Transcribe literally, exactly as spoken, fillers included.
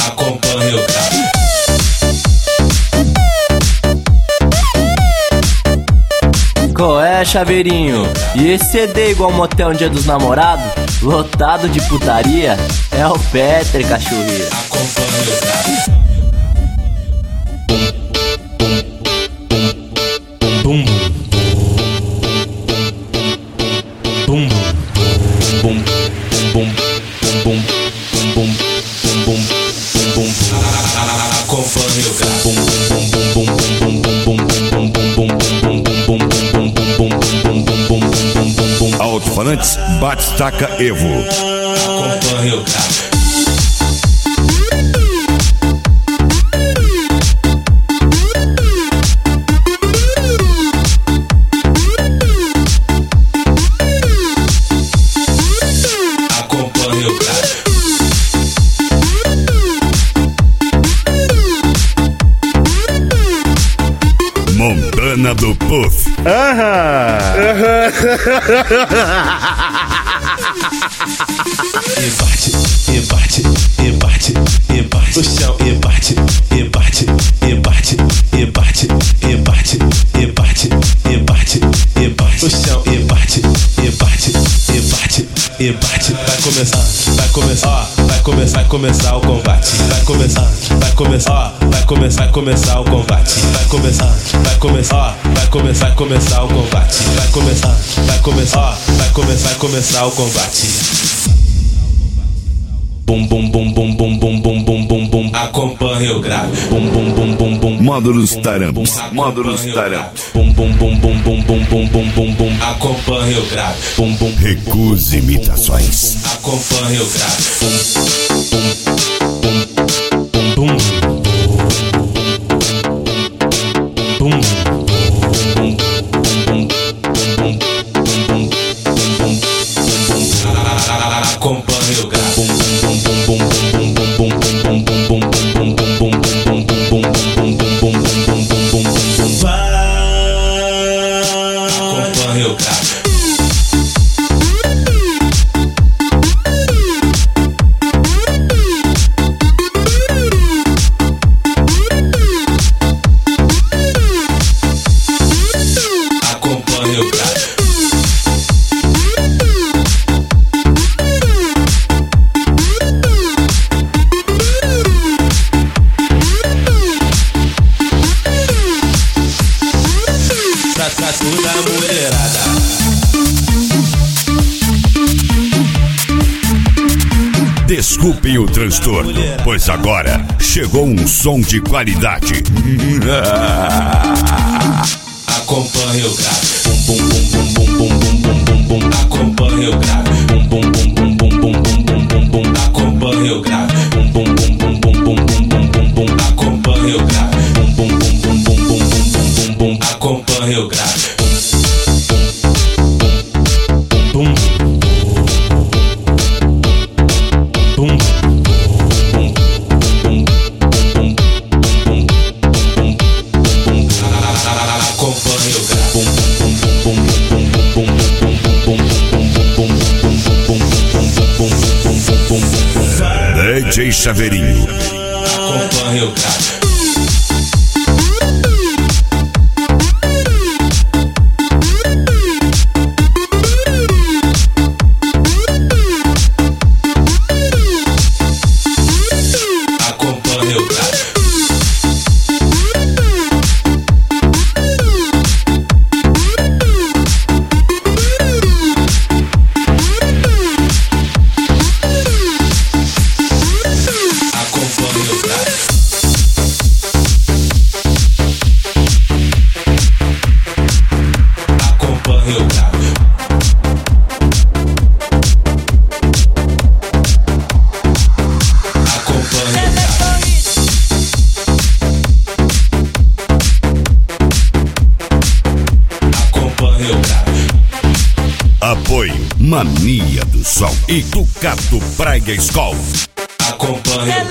acompanha o grave. Qual é, chaveirinho? E esse C D igual motel um dia dos namorados? Lotado de putaria? É o Peter, cachorrinho. Acompanha o grave. Bum, bum, bum, bum, bum, bum, bum, bum, bum, acompanha o grave. Bum, bum, bum, bum, bum, bum, bum, bum, bum, bum. Alto-falantes Batistaca Evo. Acompanha o grave. Acompanha o grave. Montana do Puff. E bate, e bate, e bate, e bate no chão, e bate, e bate, e bate, e bate, e bate, e bate, e bate, e bate no chão, e bate, e bate, e bate, e bate. Vai começar, vai começar, ó, vai começar, vai começar o combate. Vai começar, vai começar, ó, vai começar, começar o combate. Vai começar, vai começar, ó, vai começar, começar o combate. Vai começar, vai começar, ó, vai começar, começar o combate. Bum bum bum bum bum bum bum bum bum bum. Acompanha o grave. Bum bum bum bum bum. Módulos Taramps. Módulos Taramps. Bum bum bum bum bum bum bum bum bum bum. Acompanha o grave. Bum bum. Recuse imitações. Acompanha o grave. Bum bum bum bum bum bum bum bum bum bum. Acompanha o grave. Bum bum bum bum bum bum bum bum bum bum bum bum bum bum bum bum. Vai. Acompanha o grave. Acompanha o grave. Pra toda a mulherada. Desculpem o transtorno, pois agora chegou um som de qualidade. Acompanha o grave. Bum bum bum bum bum bum bum bum bum. Acompanha o grave. Bum bum bum bum bum bum bum bum bum. Acompanha o grave. Bum bum bum bum bum bum bum bum bum. Acompanha o grave. Bum bum bum bum bum bum bum bum. Acompanha o grave. Bum bum bum bum. Acompanha o grave. Bum bum bum bum bum bum bum bum. D J Chaveirinho. Acompanha o grave. Acompanha o grave. Acompanha o grave. Acompanha o grave. Acompanha o grave. Acompanha o grave. Apoio Mania do Sol e Ducato Praia Escola. Acompanha